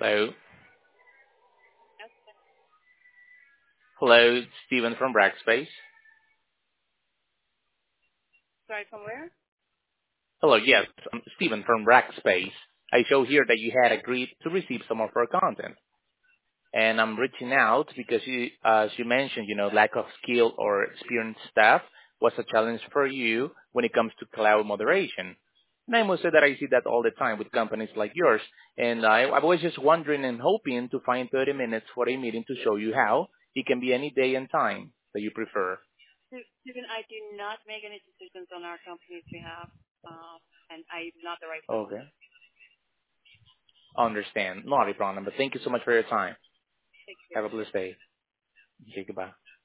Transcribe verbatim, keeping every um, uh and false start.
Hello. Yes. Hello, it's Steven from Rackspace. Sorry, from where? Hello, yes, I'm Steven from Rackspace. I show here that you had agreed to receive some of our content. And I'm reaching out because you, as you mentioned, you know, lack of skill or experienced staff was a challenge for you when it comes to cloud moderation. And I must say that I see that all the time with companies like yours. And I, I was just wondering and hoping to find thirty minutes for a meeting to show you how. It can be any day and time that you prefer. Susan, I do not make any decisions on our company's behalf, uh, and I'm not the right Okay. person. Understand. Not a problem. But thank you so much for your time. Take care. Have a blessed day. Okay, goodbye.